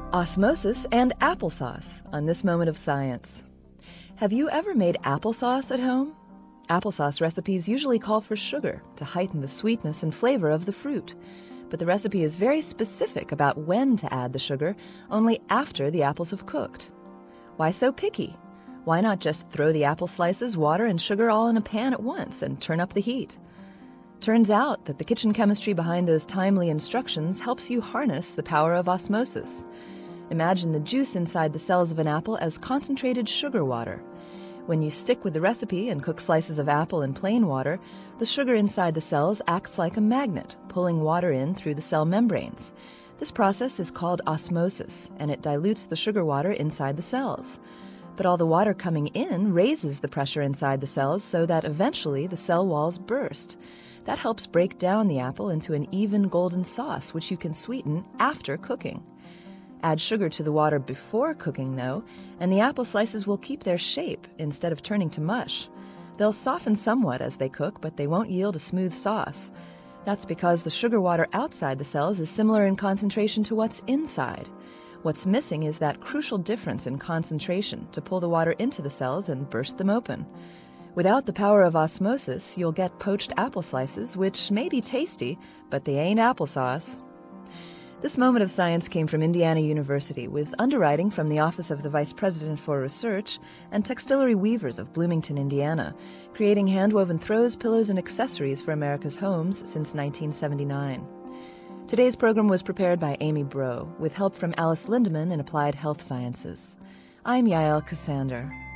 Osmosis and applesauce on This Moment of Science. Have you ever made applesauce at home? Applesauce recipes usually call for sugar to heighten the sweetness and flavor of the fruit. But the recipe is very specific about when to add the sugar, only after the apples have cooked. Why so picky? Why not just throw the apple slices, water, and sugar all in a pan at once and turn up the heat? Turns out that the kitchen chemistry behind those timely instructions helps you harness the power of osmosis. Imagine the juice inside the cells of an apple as concentrated sugar water. When you stick with the recipe and cook slices of apple in plain water, the sugar inside the cells acts like a magnet, pulling water in through the cell membranes. This process is called osmosis, and it dilutes the sugar water inside the cells. But all the water coming in raises the pressure inside the cells so that eventually the cell walls burst. That helps break down the apple into an even golden sauce, which you can sweeten after cooking. Add sugar to the water before cooking, though, and the apple slices will keep their shape instead of turning to mush. They'll soften somewhat as they cook, but they won't yield a smooth sauce. That's because the sugar water outside the cells is similar in concentration to what's inside. What's missing is that crucial difference in concentration to pull the water into the cells and burst them open. Without the power of osmosis, you'll get poached apple slices, which may be tasty, but they ain't applesauce. This Moment of Science came from Indiana University with underwriting from the Office of the Vice President for Research and Textillery Weavers of Bloomington, Indiana, creating hand-woven throws, pillows, and accessories for America's homes since 1979. Today's program was prepared by Amy Breaux, with help from Alice Lindemann in Applied Health Sciences. I'm Yael Cassander.